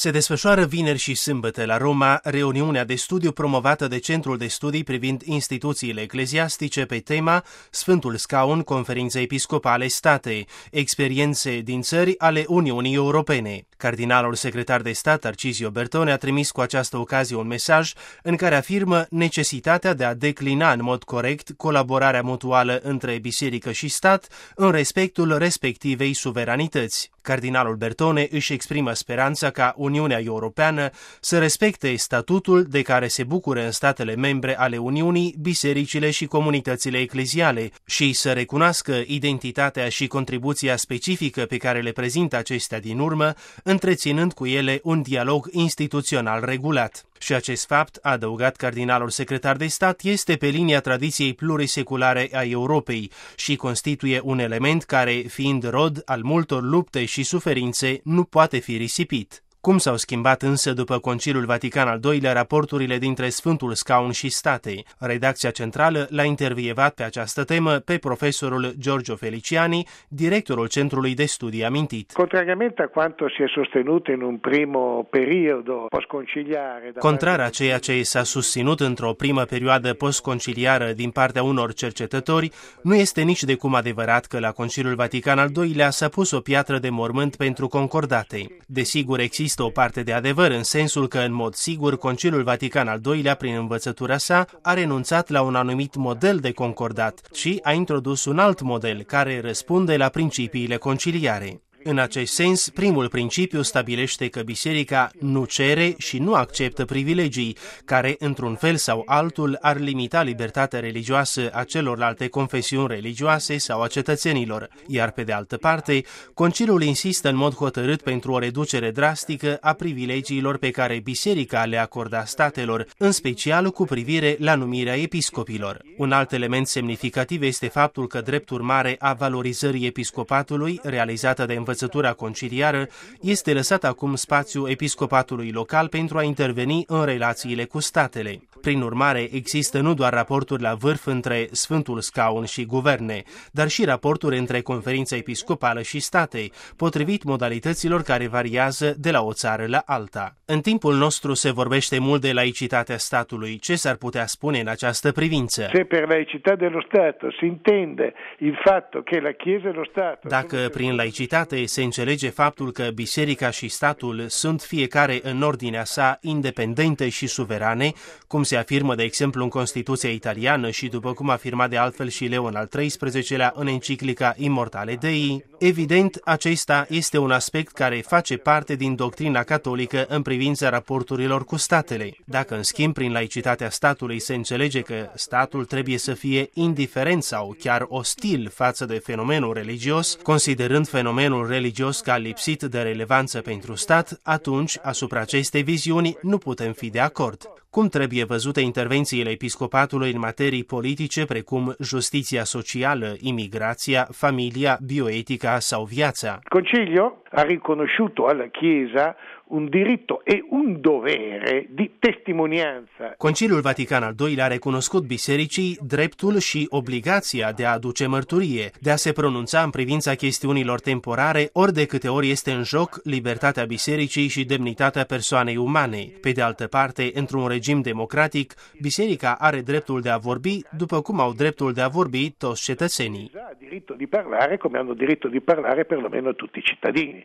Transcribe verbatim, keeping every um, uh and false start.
Se desfășoară vineri și sâmbătă la Roma reuniunea de studiu promovată de Centrul de Studii privind instituțiile ecleziastice pe tema Sfântul Scaun, Conferința Episcopale State, experiențe din țări ale Uniunii Europene. Cardinalul secretar de stat Tarcisio Bertone a trimis cu această ocazie un mesaj în care afirmă necesitatea de a declina în mod corect colaborarea mutuală între biserică și stat în respectul respectivei suveranități. Cardinalul Bertone își exprimă speranța ca Uniunea Europeană să respecte statutul de care se bucură în statele membre ale Uniunii bisericile și comunitățile ecleziale și să recunoască identitatea și contribuția specifică pe care le prezintă acestea din urmă, întreținând cu ele un dialog instituțional regulat. Și acest fapt, a adăugat cardinalul secretar de stat, este pe linia tradiției pluriseculare a Europei și constituie un element care, fiind rod al multor lupte și suferințe, nu poate fi risipit. Cum s-au schimbat însă după Conciliul Vatican al doilea raporturile dintre Sfântul Scaun și state? Redacția centrală l-a intervievat pe această temă pe profesorul Giorgio Feliciani, directorul Centrului de Studii amintit. Contrariamente a quanto si è sostenuto in un primo periodo postconciliare. Contrar a ceea ce s-a susținut într-o primă perioadă postconciliară din partea unor cercetători, nu este nici de cum adevărat că la Conciliul Vatican al doilea s-a pus o piatră de mormânt pentru concordate. Desigur, există Există o parte de adevăr în sensul că, în mod sigur, Conciliul Vatican al doilea, prin învățătura sa, a renunțat la un anumit model de concordat și a introdus un alt model care răspunde la principiile conciliare. În acest sens, primul principiu stabilește că biserica nu cere și nu acceptă privilegii, care, într-un fel sau altul, ar limita libertatea religioasă a celorlalte confesiuni religioase sau a cetățenilor, iar pe de altă parte, Conciliul insistă în mod hotărât pentru o reducere drastică a privilegiilor pe care biserica le acorda statelor, în special cu privire la numirea episcopilor. Un alt element semnificativ este faptul că, drept urmare a valorizării episcopatului, realizată de învățătura Învățătura conciliară, este lăsat acum spațiu episcopatului local pentru a interveni în relațiile cu statele. Prin urmare, există nu doar raporturi la vârf între Sfântul Scaun și guverne, dar și raporturi între Conferința Episcopală și state, potrivit modalităților care variază de la o țară la alta. În timpul nostru se vorbește mult de laicitatea statului. Ce s-ar putea spune în această privință? Se per laicità dello Stato si intende il fatto che la Chiesa e lo Stato. Dacă prin laicitate se înțelege faptul că biserica și statul sunt fiecare în ordinea sa independente și suverane, cum se afirmă de exemplu în Constituția italiană și după cum afirma de altfel și Leon al treisprezecelea în enciclica Immortale Dei, evident, acesta este un aspect care face parte din doctrina catolică în privința raporturilor cu statele. Dacă în schimb prin laicitatea statului se înțelege că statul trebuie să fie indiferent sau chiar ostil față de fenomenul religios, considerând fenomenul religios ca lipsit de relevanță pentru stat, atunci, asupra acestei viziuni, nu putem fi de acord. Cum trebuie văzute intervențiile episcopatului în materii politice precum justiția socială, imigrația, familia, bioetica sau viața? Concilio ha riconosciuto alla Chiesa un diritto e un dovere di testimonianza. Conciliul Vatican al doilea a recunoscut bisericii dreptul și obligația de a aduce mărturie, de a se pronunța în privința chestiunilor temporare ori de câte ori este în joc libertatea bisericii și demnitatea persoanei umane. Pe de altă parte, într-un regim democratic, biserica are dreptul de a vorbi, după cum au dreptul de a vorbi toți cetățenii. Ha diritto di parlare come hanno diritto di parlare perlomeno tutti i cittadini.